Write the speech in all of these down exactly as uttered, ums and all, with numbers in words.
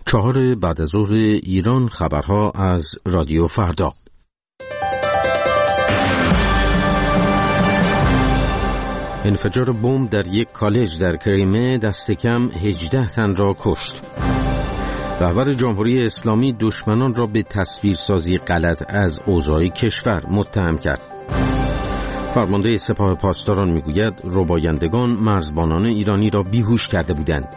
چهار بعد از ظهر ایران، خبرها از رادیو فردا. انفجار بمب در یک کالج در کریمه دست کم هجده تن را کشت. رهبر جمهوری اسلامی دشمنان را به تصویرسازی غلط از اوضاع کشور متهم کرد. فرمانده سپاه پاسداران میگوید ربایندگان مرزبانان ایرانی را بیهوش کرده بودند.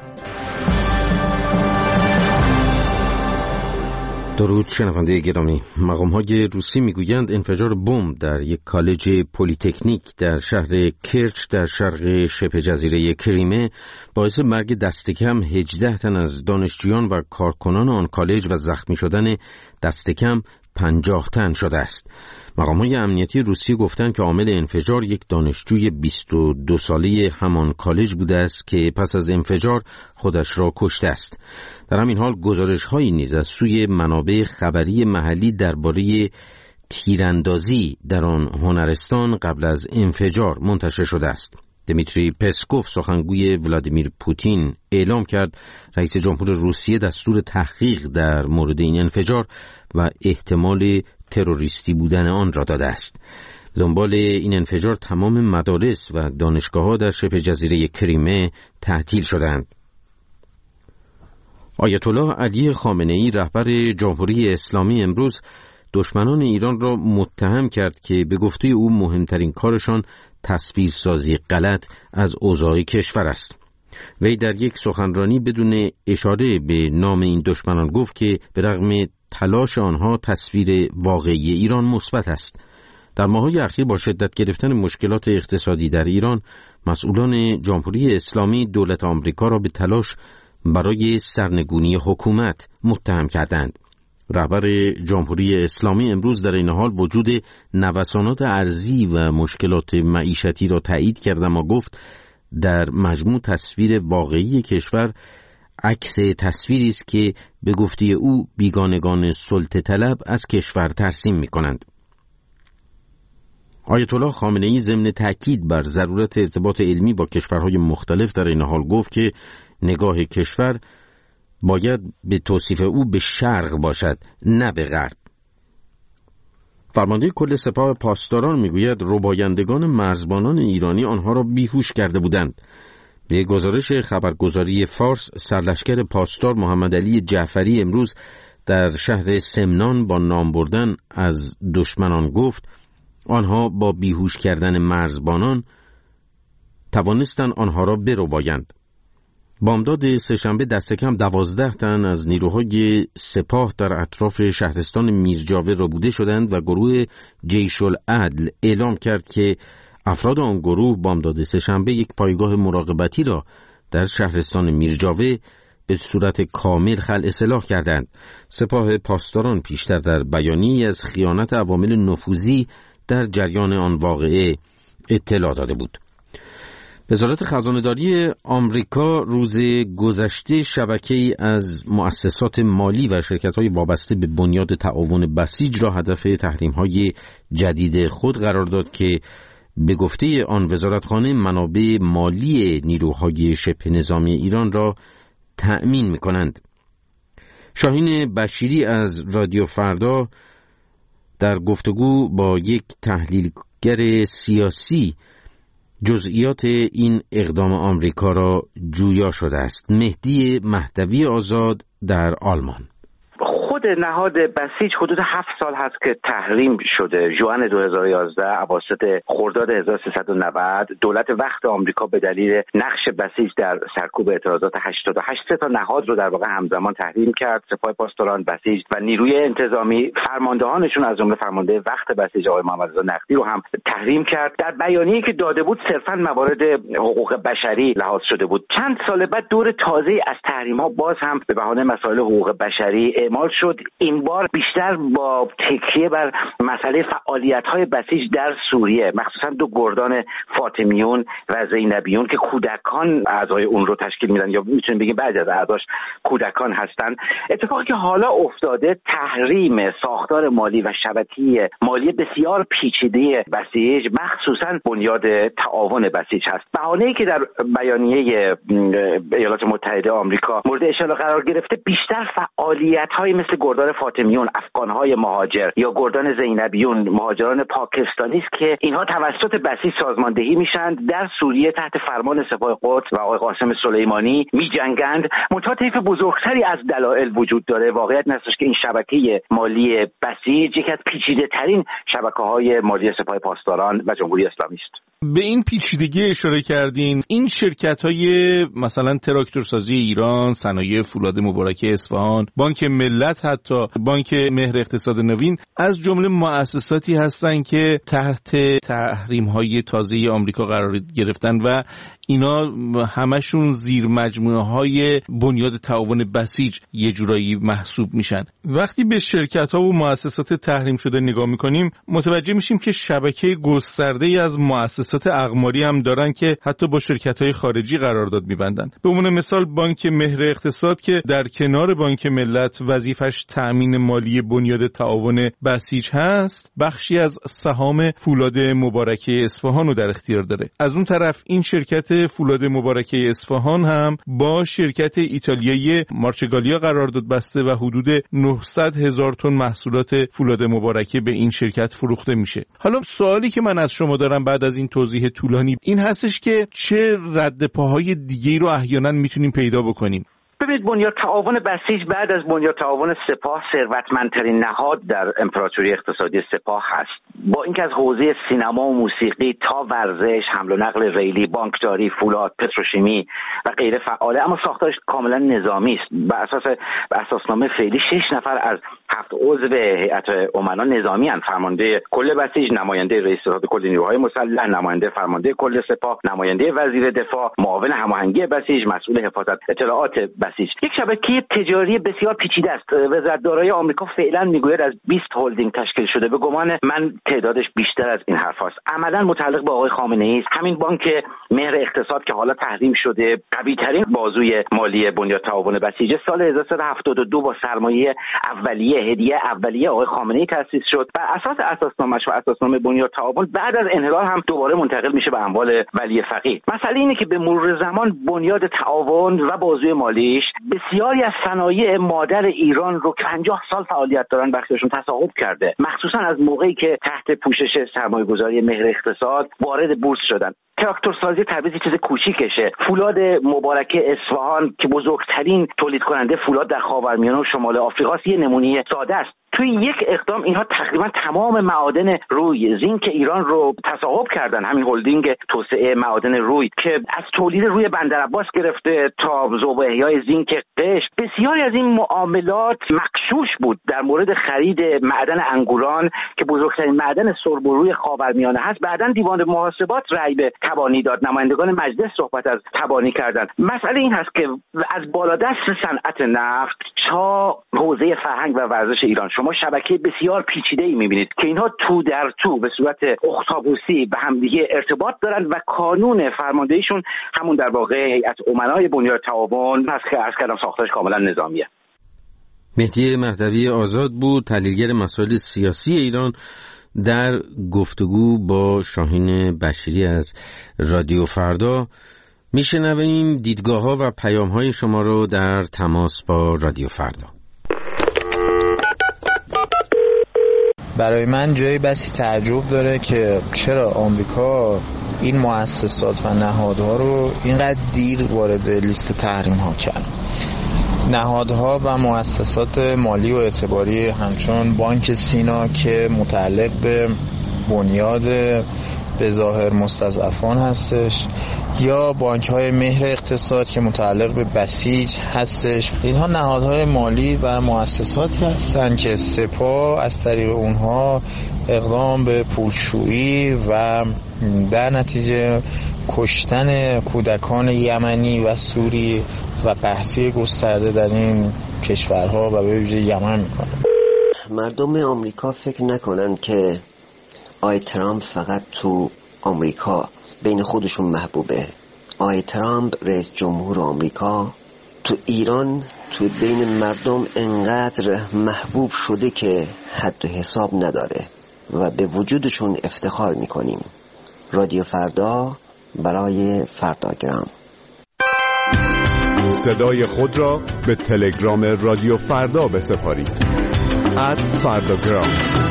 درود شنونده گرامی. مقام‌های روسی میگویند انفجار بمب در یک کالج پلی‌تکنیک در شهر کرچ در شرق شبه جزیره کریمه باعث مرگ دست کم هجده تن از دانشجویان و کارکنان آن کالج و زخمی شدن دست کم پنجاه تن شده است. مقام‌های امنیتی روسی گفتند که عامل انفجار یک دانشجوی بیست و دو ساله همان کالج بوده است که پس از انفجار خودش را کشته است. در همین حال گزارش‌هایی نیز از سوی منابع خبری محلی درباره تیراندازی در آن هنرستان قبل از انفجار منتشر شده است. دمیتری پسکوف سخنگوی ولادیمیر پوتین اعلام کرد رئیس جمهور روسیه دستور تحقیق در مورد این انفجار و احتمال تروریستی بودن آن را داده است. دنبال این انفجار تمام مدارس و دانشگاه‌ها در شبه جزیره کریمه تعطیل شدند. آیت الله علی خامنه‌ای رهبر جمهوری اسلامی امروز دشمنان ایران را متهم کرد که به گفته او مهمترین کارشان تصویرسازی غلط از اوضاع کشور است. وی در یک سخنرانی بدون اشاره به نام این دشمنان گفت که به رغم تلاش آنها تصویر واقعی ایران مثبت است. در ماه‌های اخیر با شدت گرفتن مشکلات اقتصادی در ایران، مسئولان جمهوری اسلامی دولت آمریکا را به تلاش برای سرنگونی حکومت متهم کردند. رهبر جمهوری اسلامی امروز در این حال وجود نوسانات ارزی و مشکلات معیشتی را تایید کرد، اما گفت در مجموع تصویر واقعی کشور عکس تصویری است که به گفته او بیگانگان سلطه طلب از کشور ترسیم می کنند. آیت الله خامنه‌ای ضمن تاکید بر ضرورت ارتباط علمی با کشورهای مختلف در این حال گفت که نگاه کشور باید به توصیف او به شرق باشد، نه به غرب. فرمانده کل سپاه پاسداران میگوید ربایندگان مرزبانان ایرانی آنها را بیهوش کرده بودند. به گزارش خبرگزاری فارس، سرلشکر پاسدار محمد علی جعفری امروز در شهر سمنان با نام بردن از دشمنان گفت آنها با بیهوش کردن مرزبانان توانستند آنها را بربایند. بامداد سه‌شنبه دست کم دوازده تن از نیروهای سپاه در اطراف شهرستان میرجاوه ربوده شدند و گروه جیش العدل اعلام کرد که افراد آن گروه بامداد سه‌شنبه یک پایگاه مراقبتی را در شهرستان میرجاوه به صورت کامل خلع سلاح کردند. سپاه پاسداران پیشتر در بیانیه‌ای از خیانت عوامل نفوذی در جریان آن واقعه اطلاع داده بود. وزارت خزانه‌داری آمریکا روز گذشته شبکه‌ای از مؤسسات مالی و شرکت‌های وابسته به بنیاد تعاون بسیج را هدف تحریم‌های جدید خود قرار داد که به گفته آن وزارتخانه منابع مالی نیروهای شبه نظامی ایران را تأمین می‌کنند. شاهین بشیری از رادیو فردا در گفتگو با یک تحلیلگر سیاسی جزئیات این اقدام آمریکا را جویا شده است. مهدی مهدوی آزاد در آلمان. خود نهاد بسیج حدود هفت سال هست که تحریم شده. ژوئن دو هزار و یازده اواسط خرداد هزار و سیصد و نود دولت وقت آمریکا به دلیل نقش بسیج در سرکوب اعتراضات هشتاد و هشت سه تا نهاد رو در واقع همزمان تحریم کرد. سپاه پاسداران، بسیج و نیروی انتظامی فرماندهانشون از جمله فرمانده وقت بسیج آقای محمد رضا نقدی رو هم تحریم کرد. در بیانیه‌ای که داده بود صرفاً موارد حقوق بشری لحاظ شده بود. چند سال بعد دور تازه‌ای از تحریم‌ها باز هم به بهانه مسائل حقوق بشری اعمال شد شد این بار بیشتر با تکیه بر مسئله فعالیت‌های بسیج در سوریه، مخصوصا دو گردان فاطمیون و زینبیون که کودکان اعضای اون رو تشکیل میدن، یا میتونیم بگیم بعضی از اعضاش کودکان هستن. اتفاقی که حالا افتاده تحریم ساختار مالی و شبکه مالی بسیار پیچیده بسیج، مخصوصا بنیاد تعاون بسیج هست. بهانه‌ای که در بیانیه ایالات متحده آمریکا مورد اشاره قرار گرفته بیشتر فعالیت‌های مثل گردان فاطمیون، افغان‌های مهاجر یا گردان زینبیون، مهاجران پاکستانی است که اینها توسط بسیج سازماندهی میشن، در سوریه تحت فرمان سپاه قدس و آقای قاسم سلیمانی می‌جنگند. منتها طیف بزرگتری از دلایل وجود داره. واقعیت این است که این شبکه مالی بسیج یکی از پیچیده‌ترین شبکه‌های مالی سپاه پاسداران و جمهوری اسلامی است. به این پیچیدگی اشاره کردین. این شرکت‌های مثلا تراکتورسازی ایران، صنایع فولاد مبارکه اصفهان، بانک ملت، حتی بانک مهر اقتصاد نوین از جمله مؤسساتی هستند که تحت تحریم‌های تازه آمریکا قرار گرفتن و اینا همشون زیر مجموعه های بنیاد تعاون بسیج یه جورایی محسوب میشن. وقتی به شرکت ها و مؤسسات تحریم شده نگاه میکنیم متوجه میشیم که شبکه گسترده ای از مؤسسات اقماری هم دارن که حتی با شرکت های خارجی قرارداد میبندن. به عنوان مثال بانک مهر اقتصاد که در کنار بانک ملت وظیفش تأمین مالی بنیاد تعاون بسیج هست، بخشی از سهام فولاد مبارکه اصفهان رو در اختیار داره. از اون طرف این شرکت فولاد مبارکه اصفهان هم با شرکت ایتالیایی مارچگالیا قرارداد بسته و حدود نهصد هزار تن محصولات فولاد مبارکه به این شرکت فروخته میشه. حالا سوالی که من از شما دارم بعد از این توضیح طولانی این هستش که چه رد پاهای دیگه‌ای رو احیانا میتونیم پیدا بکنیم؟ ببینید، بنیاد تعاون بسیج بعد از بنیاد تعاون سپاه ثروتمندترین نهاد در امپراتوری اقتصادی سپاه هست. با اینکه از حوزه سینما و موسیقی تا ورزش، حمل و نقل ریلی، بانکداری، فولاد، پتروشیمی و غیره فعاله، اما ساختارش کاملا نظامی است. بر اساس بر اساسنامه فعلی شش نفر از هفت عضو هیئت امنا نظامی اند: فرمانده کل بسیج، نماینده رئیس ستاد کل نیروهای مسلح، نماینده فرمانده کل سپاه، نماینده وزیر دفاع، معاون هماهنگی بسیج، مسئول حفاظت اطلاعات بسیج. یک شبکه تجاری بسیار پیچیده است. وزارتدارای آمریکا فعلا میگوید از بیست هلدینگ تشکیل شده. به گمان من تعدادش بیشتر از این حرف هست. عملا متعلق به آقای خامنه‌ای است. همین بانک مهر اقتصاد که حالا تحریم شده، قوی ترین بازوی مالی بنیاد تعاون بسیج، سال هزار و سیصد و هفتاد و دو با سرمایه اولیه، هدیه اولیه آقای خامنه‌ای تأسیس شد. بر اساس اساسنامه‌اش و اساسنامه بنیاد تعاون بعد از انحلال هم دوباره منتقل میشه به اموال ولی فقیه. مسئله اینه که به مرور زمان بنیاد تعاون و بازوی مالیش بسیاری از صنایع مادر ایران رو که پنجاه سال فعالیت دارن بخششون تصاحب کرده، مخصوصا از موقعی که تحت پوشش سرمایه‌گذاری مهر اقتصاد وارد بورس شدن. تراکتورسازی تبریز چیز کوچیکشه. فولاد مبارکه اصفهان که بزرگترین تولید کننده فولاد در خاورمیانه و شمال آفریقاست یه نمونه ساده است. توی یک اقدام اینها تقریبا تمام معادن روی زینک ایران رو تصاحب کردن. همین هلدینگ توسعه معادن روی که از تولید روی بندرعباس گرفته تا ذوب و احیای زینک قشم، بسیاری از این معاملات مغشوش بود. در مورد خرید معدن انگوران که بزرگترین معدن سرب و روی خاورمیانه هست، بعداً دیوان محاسبات رأی به تبانی داد. نمایندگان مجلس صحبت از تبانی کردن. مسئله این هست که از بالادست صنعت نفت تا حوزه فرهنگ و ورزش ایران شما شبکه بسیار پیچیده‌ای می‌بینید که اینها تو در تو به صورت اختاپوسی به هم دیگه ارتباط دارن و کانون فرماندهیشون همون در واقع هیئت امنای بنیاد تعاون هست که از کردم ساختارش کاملا نظامیه. مهدی مهدوی آزاد بود، تحلیلگر مسائل سیاسی ایران، در گفتگو با شاهین بشیری از رادیو فردا. میشنویم دیدگاه‌ها و پیام‌های شما رو در تماس با رادیو فردا. برای من جای بسی تعجب داره که چرا آمریکا این مؤسسات و نهادها رو اینقدر دیر وارد لیست تحریم ها کرد. نهادها و مؤسسات مالی و اعتباری همچون بانک سینا که متعلق به بنیاد به ظاهر مستضعفان هستش، یا بانک های مهر اقتصاد که متعلق به بسیج هستش، اینها نهادهای مالی و مؤسساتی هستند که سپاه از طریق اونها اقدام به پولشویی و در نتیجه کشتن کودکان یمنی و سوری و قحطی گسترده در این کشورها و به ویژه یمن میکنه. مردم آمریکا فکر نکنن که آقای ترامپ فقط تو آمریکا بین خودشون محبوبه. آقای ترامپ رئیس جمهور آمریکا تو ایران تو بین مردم انقدر محبوب شده که حد و حساب نداره و به وجودشون افتخار میکنیم. رادیو فردا برای فرداگرام. صدای خود را به تلگرام رادیو فردا بسپارید. ات فرداگرام.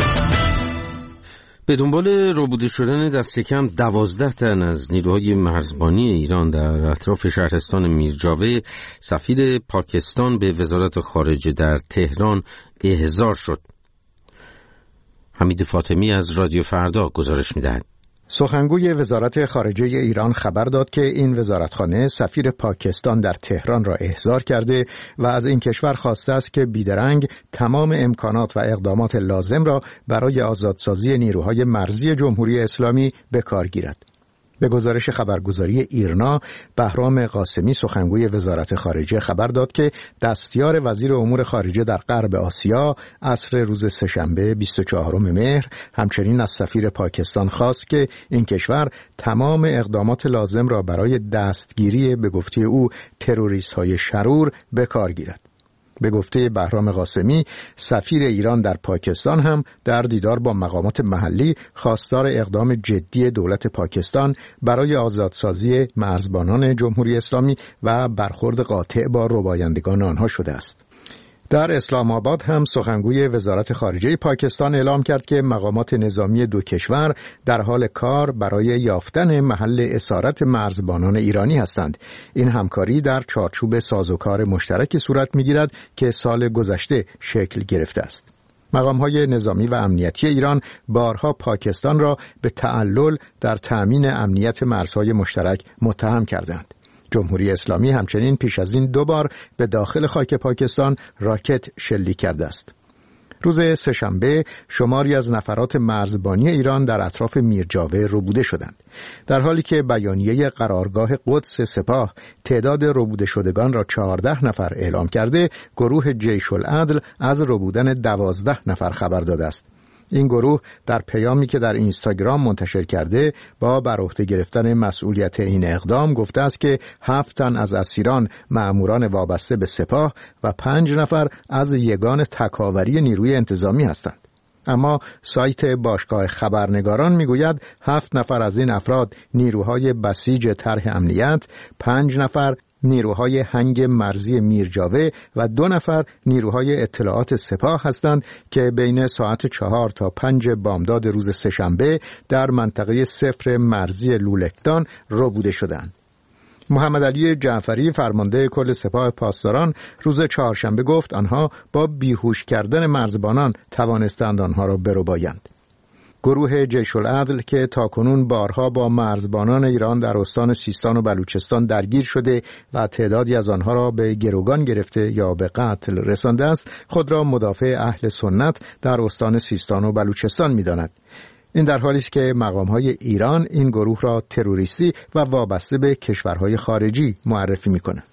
به دنبال ربوده شدن دست کم دوازده تن از نیروهای مرزبانی ایران در اطراف شهرستان میرجاوه، سفیر پاکستان به وزارت خارجه در تهران احضار شد. حمید فاطمی از رادیو فردا گزارش می‌دهد. سخنگوی وزارت خارجه ایران خبر داد که این وزارتخانه سفیر پاکستان در تهران را احضار کرده و از این کشور خواسته است که بیدرنگ تمام امکانات و اقدامات لازم را برای آزادسازی نیروهای مرزی جمهوری اسلامی به کار گیرد. به گزارش خبرگزاری ایرنا، بهرام قاسمی سخنگوی وزارت خارجه خبر داد که دستیار وزیر امور خارجه در غرب آسیا عصر روز سه‌شنبه بیست و چهارم مهر همچنین از سفیر پاکستان خواست که این کشور تمام اقدامات لازم را برای دستگیری به گفته او تروریست‌های شرور به کار گیرد. به گفته بهرام قاسمی، سفیر ایران در پاکستان هم در دیدار با مقامات محلی خواستار اقدام جدی دولت پاکستان برای آزادسازی مرزبانان جمهوری اسلامی و برخورد قاطع با ربایندگان آنها شده است. در اسلام آباد هم سخنگوی وزارت خارجه پاکستان اعلام کرد که مقامات نظامی دو کشور در حال کار برای یافتن محل اسارت مرزبانان ایرانی هستند. این همکاری در چارچوب سازوکار مشترکی صورت می‌گیرد که سال گذشته شکل گرفته است. مقام‌های نظامی و امنیتی ایران بارها پاکستان را به تعلل در تأمین امنیت مرزهای مشترک متهم کردند. جمهوری اسلامی همچنین پیش از این دو بار به داخل خاک پاکستان راکت شلیک کرده است. روز سه‌شنبه شماری از نفرات مرزبانی ایران در اطراف میرجاوه ربوده شدند. در حالی که بیانیه قرارگاه قدس سپاه تعداد ربوده شدگان را چهارده نفر اعلام کرده، گروه جیش العدل از ربودن دوازده نفر خبر داده است. این گروه در پیامی که در اینستاگرام منتشر کرده با بر عهده گرفتن مسئولیت این اقدام گفته است که هفت تن از اسیران مأموران وابسته به سپاه و پنج نفر از یگان تکاوری نیروی انتظامی هستند. اما سایت باشگاه خبرنگاران میگوید هفت نفر از این افراد نیروهای بسیج طرح امنیت، پنج نفر نیروهای هنگ مرزی میرجاوه و دو نفر نیروهای اطلاعات سپاه هستند که بین ساعت چهار تا پنج بامداد روز سه‌شنبه در منطقه صفر مرزی لولکدان ربوده شدند. محمد علی جعفری فرمانده کل سپاه پاسداران روز چهارشنبه گفت آنها با بیهوش کردن مرزبانان توانستند آنها را بربایند. گروه جیش العدل که تاکنون بارها با مرزبانان ایران در استان سیستان و بلوچستان درگیر شده و تعدادی از آنها را به گروگان گرفته یا به قتل رسانده است، خود را مدافع اهل سنت در استان سیستان و بلوچستان می‌داند. این در حالی است که مقام‌های ایران این گروه را تروریستی و وابسته به کشورهای خارجی معرفی می‌کنند.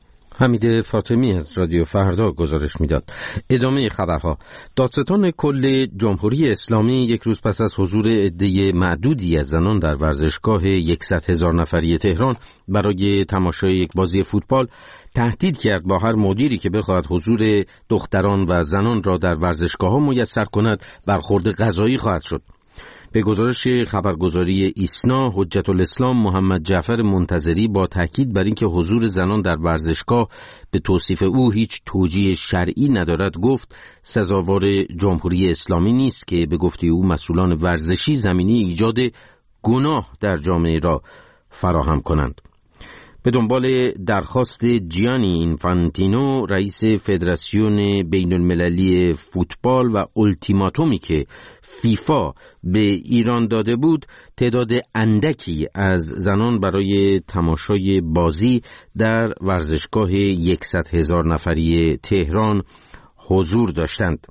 حمید فاطمی از رادیو فردا گزارش میداد. ادامه خبرها. دادستان کل جمهوری اسلامی یک روز پس از حضور عده معدودی از زنان در ورزشگاه صد هزار نفری تهران برای تماشای یک بازی فوتبال تهدید کرد با هر مدیری که بخواهد حضور دختران و زنان را در ورزشگاه‌ها میسر کند برخورد قضایی خواهد شد. به گزارش خبرگزاری ایسنا، حجت الاسلام محمد جعفر منتظری با تاکید بر اینکه حضور زنان در ورزشگاه به توصیف او هیچ توجیه شرعی ندارد گفت سزاوار جمهوری اسلامی نیست که به گفته او مسئولان ورزشی زمینه ایجاد گناه در جامعه را فراهم کنند. به دنبال درخواست جیانی اینفانتینو رئیس فدراسیون بین المللی فوتبال و التیماتومی که فیفا به ایران داده بود، تعداد اندکی از زنان برای تماشای بازی در ورزشگاه صد هزار نفری تهران حضور داشتند.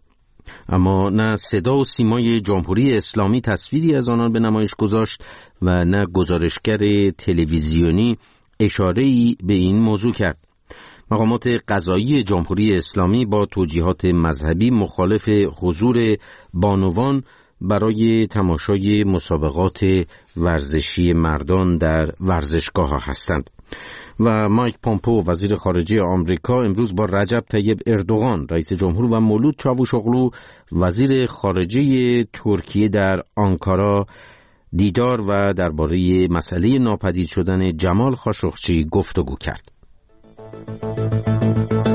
اما نه صدا و سیمای جمهوری اسلامی تصویری از آنان به نمایش گذاشت و نه گزارشگر تلویزیونی اشاره‌ای به این موضوع کرد. مقامات قضایی جمهوری اسلامی با توجیهات مذهبی مخالف حضور بانوان برای تماشای مسابقات ورزشی مردان در ورزشگاه‌ها هستند. و مایک پامپو وزیر خارجه آمریکا امروز با رجب طیب اردوغان رئیس جمهور و مولود چاوشوغلو وزیر خارجه ترکیه در آنکارا دیدار و درباره مسئله ناپدید شدن جمال خاشقچی گفتگو کرد.